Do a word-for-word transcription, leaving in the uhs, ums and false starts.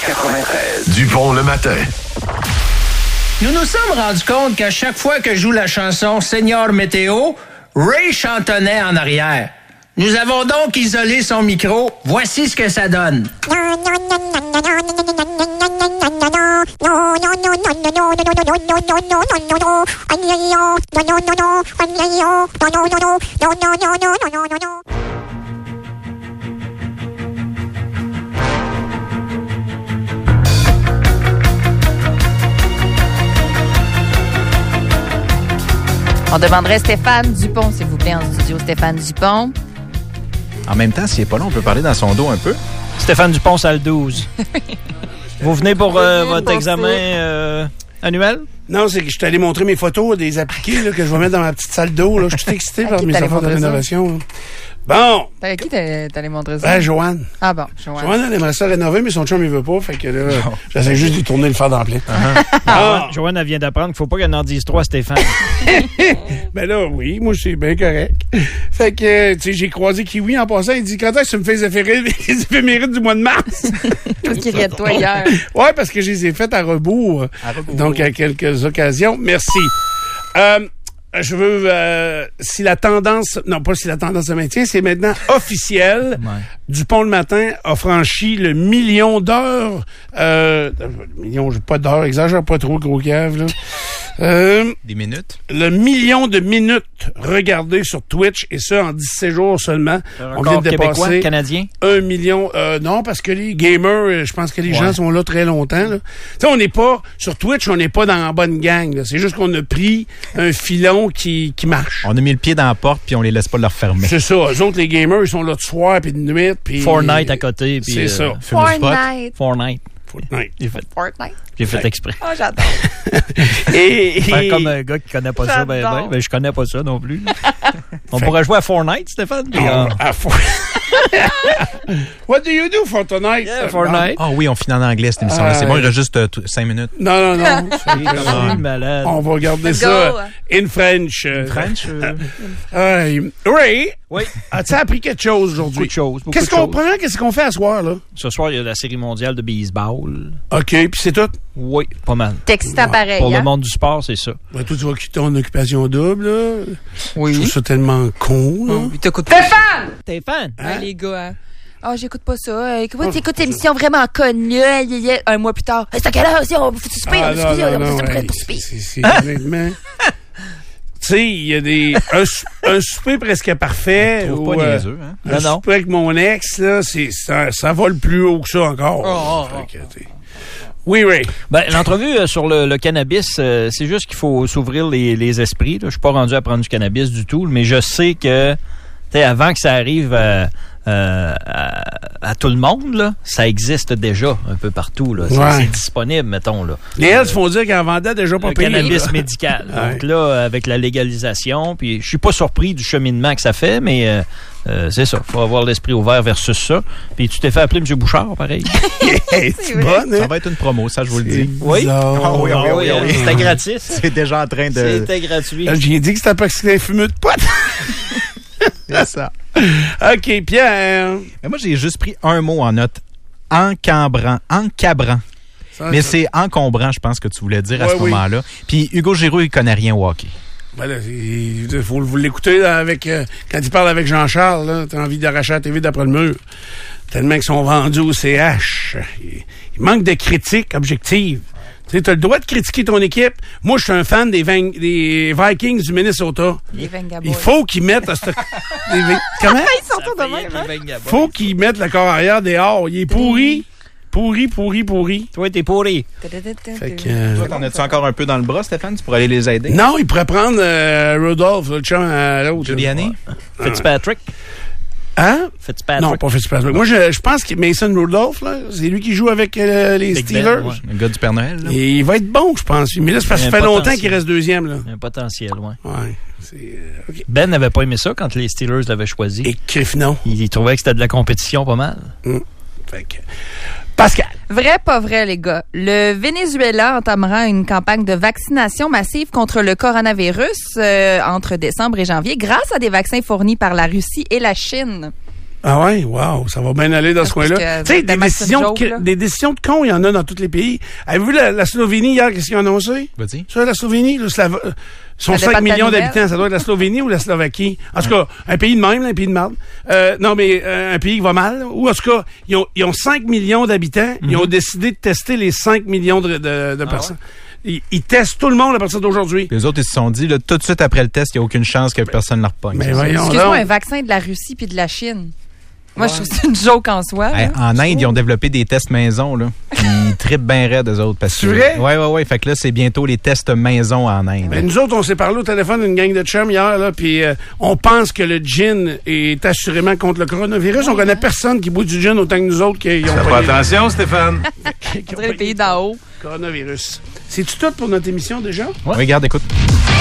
quatre-vingt-treize. Dupont le matin. Nous nous sommes rendus compte qu'à chaque fois que je joue la chanson Seigneur Météo, Ray chantonnait en arrière. Nous avons donc isolé son micro. Voici ce que ça donne. On demanderait Stéphane Dupont, s'il vous plaît, en studio. Stéphane Dupont. En même temps, s'il n'est pas là, on peut parler dans son dos un peu. Stéphane Dupont, salle douze. Vous venez pour euh, votre examen euh, annuel? Non, c'est que je suis allé montrer mes photos des appliqués là, que je vais mettre dans ma petite salle d'eau. Là. Je suis tout excité par mes affaires de rénovation. Là. Bon. Avec qui t'allais, t'allais montrer ça? Ben, Joanne. Ah bon, Joanne. Joanne, elle aimerait ça rénover, mais son chum, il veut pas. Fait que là, non. j'essaie juste de tourner le fer dans le plein. Uh-huh. Ah. Joanne, elle vient d'apprendre qu'il faut pas qu'elle en dise trois à Stéphane. Ben là, oui, moi, c'est bien correct. Fait que, tu sais, j'ai croisé Kiwi en passant. Il dit, quand est-ce que tu me fais les, effet... les éphémérides du mois de mars? Parce qu'il riait de toi hier. Ouais, parce que je les ai faites à rebours. À rebours. Donc, à quelques occasions. Merci. Euh, Je veux, euh, si la tendance, non pas si la tendance se maintient, c'est maintenant officiel. Ouais. Dupont le matin a franchi le million d'heures. Euh, million, pas d'heures, exagère pas trop, gros cave, là. Euh, Des minutes? Le million de minutes regardées sur Twitch, et ça en dix-sept jours seulement. On vient de dépasser canadien? Un million. Euh, non, parce que les gamers, je pense que les ouais. gens sont là très longtemps. Tu sais, on n'est pas, sur Twitch, on n'est pas dans la bonne gang. Là. C'est juste qu'on a pris un filon qui, qui marche. On a mis le pied dans la porte, puis on les laisse pas leur fermer. C'est ça. Eux autres, les gamers, ils sont là de soir, puis de nuit. Puis Fortnite à côté. Puis c'est euh, ça. Fortnite. Fortnite. Fortnite. J'ai fait, Fortnite. J'ai fait exprès. Oh, j'adore. et, et... Comme un gars qui connaît pas j'adore. ça, ben, ben, ben je connais pas ça non plus. On fait... pourrait jouer à Fortnite, Stéphane? Oh, euh... à For... What do you do for tonight? Yeah, Fortnite. Ah oh, oui, on finit en anglais cette émission. Euh... C'est bon, il reste juste euh, cinq minutes. Non, non, non. C'est malade. On va garder Go. ça in French. In French? Euh... Ray, oui. as-tu appris quelque chose aujourd'hui? Beaucoup de choses. Qu'est-ce qu'on prend? Qu'est-ce qu'on fait à ce soir, là? Ce soir, il y a la série mondiale de baseball. OK, puis c'est tout? Oui, pas mal. T'excitant pareil. Pour hein? le monde du sport, c'est ça. Ben, toi, tu vas quitter ton occupation double, là. Oui. Je trouve ça tellement con, là. Oh, t'écoutes pas. Stéphane! Stéphane! Hein? Ouais, les gars, hein? Ah, oh, j'écoute pas ça. Écoute, oh, t'écoutes l'émission vraiment connue. Un mois plus tard. C'est à quelle heure aussi? On va se souper. Ah, on non, non, non, ouais. C'est, c'est honnêtement... Tu sais, il y a des un, un souper presque parfait. Ou, pas euh, les œufs, hein? Un non, souper non. avec mon ex, là, c'est, ça, ça vole plus haut que ça encore. Oh, oh, fait que, oui, Ray. Ben, l'entrevue euh, sur le, le cannabis, euh, c'est juste qu'il faut s'ouvrir les, les esprits. Je suis pas rendu à prendre du cannabis du tout, mais je sais que avant que ça arrive euh, euh, à, à tout le monde, là, ça existe déjà un peu partout. Là. C'est, ouais. c'est disponible, mettons. Là. Les Hells font dire qu'en vendait déjà pas le payé. Cannabis médical. Ouais. Donc là, avec la légalisation, puis je suis pas surpris du cheminement que ça fait, mais euh, euh, c'est ça. Faut avoir l'esprit ouvert versus ça. Puis tu t'es fait appeler M. Bouchard, pareil. c'est c'est bonne, hein? Ça va être une promo, ça, je vous le dis. Oui? Oh, oui, oui, oui, oui, oui. C'était gratis. C'est déjà en train de... C'était gratuit. J'ai dit que c'était parce que c'était un fumeux de pote. C'est ça. OK, Pierre. Mais moi, j'ai juste pris un mot en note. Encambrant. Encabrant. Ça, Mais ça. c'est encombrant, je pense que tu voulais dire à ouais, ce oui. moment-là. Puis Hugo Giroux, il connaît rien au hockey. Ben là, il faut vous l'écouter là, avec euh, quand il parle avec Jean-Charles, là, t'as envie d'arracher la T V d'après le mur. Tellement qu'ils sont vendus au C H. Il, il manque de critique objective. Tu sais, t'as le droit de critiquer ton équipe. Moi, je suis un fan des, Vang- des Vikings du Minnesota. Les Vengaboys. Il faut qu'ils mettent... Ce... les... Comment? Ils sont tous de même, hein? Faut qu'ils mettent le corps arrière dehors. Il est pourri. Pourri, pourri, pourri. Toi, t'es pourri. Fait que... Euh... Toi, t'en as-tu encore un peu dans le bras, Stéphane? Tu pourrais aller les aider? Non, il pourrait prendre euh, Rudolph, le chum à l'autre. Giuliani? Fitzpatrick? Hein? Fitzpatrick. Non, pas Fitzpatrick. Moi, je, je pense que Mason Rudolph, là, c'est lui qui joue avec euh, les Big Steelers. Ben, ouais. Le gars du Père Noël. Là. Et il va être bon, je pense. Mais là, c'est parce que ça fait longtemps qu'il reste deuxième. Là. Il y a un potentiel, oui. Ouais. C'est, euh, okay. Ben n'avait pas aimé ça quand les Steelers l'avaient choisi. Et Criff, non. Il, il trouvait que c'était de la compétition pas mal. Mmh. Fait que... Pascal. Vrai, pas vrai, les gars. Le Venezuela entamera une campagne de vaccination massive contre le coronavirus euh, entre décembre et janvier grâce à des vaccins fournis par la Russie et la Chine. Ah ouais, wow, ça va bien aller dans ce coin-là. Tu sais, des décisions, de, des décisions de cons, il y en a dans tous les pays. Avez-vous vu la, la Slovénie hier, qu'est-ce qu'ils ont annoncé? Vas-y. Ça, la Slovénie, le Slava... sont cinq millions d'habitants. Ça doit être la Slovénie ou la Slovaquie. En tout cas, un pays de même, là, un pays de marde. Euh, non, mais euh, un pays qui va mal. Ou en tout cas, ils ont, ils ont cinq millions d'habitants. Mm-hmm. Ils ont décidé de tester les cinq millions de, de, de ah personnes. Ouais? Ils, ils testent tout le monde à partir d'aujourd'hui. Les autres, ils se sont dit, là, tout de suite après le test, il n'y a aucune chance que personne ne le repogne. Mais voyons Excuse-moi, un vaccin de la Russie puis de la Chine. Moi, ouais. je trouve que c'est une joke en soi. Hey, en Inde, ils ont développé des tests maison, là. Ils trippent bien raide, eux autres. C'est vrai? Oui, oui, oui. Fait que là, c'est bientôt les tests maison en Inde. Ben, nous autres, on s'est parlé au téléphone d'une gang de chums hier, là, puis euh, on pense que le gin est assurément contre le coronavirus. On connaît personne qui boit du gin autant que nous autres qui ont pas... Fais attention, Stéphane. On dirait les pays d'en haut. Coronavirus. C'est-tu tout pour notre émission, déjà? Ouais. Regarde, écoute.